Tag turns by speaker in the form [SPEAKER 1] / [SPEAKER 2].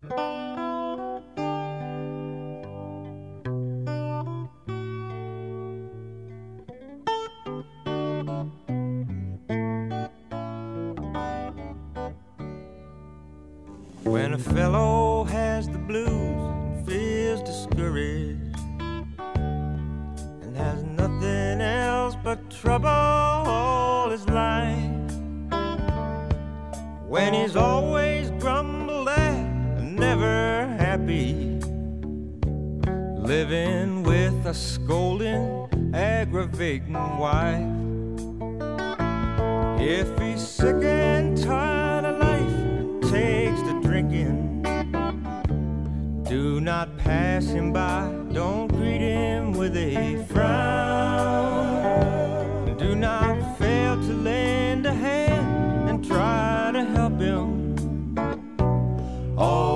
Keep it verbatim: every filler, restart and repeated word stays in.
[SPEAKER 1] When a fellow has the blues and feels discouraged and has nothing else but trouble all his life, when he's always grumbled at and never happy, living with a scolding, aggravating wife, if he's sick and tired of life and takes to drinking, do not pass him by, don't greet him with a frown, do not fail to lend a hand and try to help him. Oh,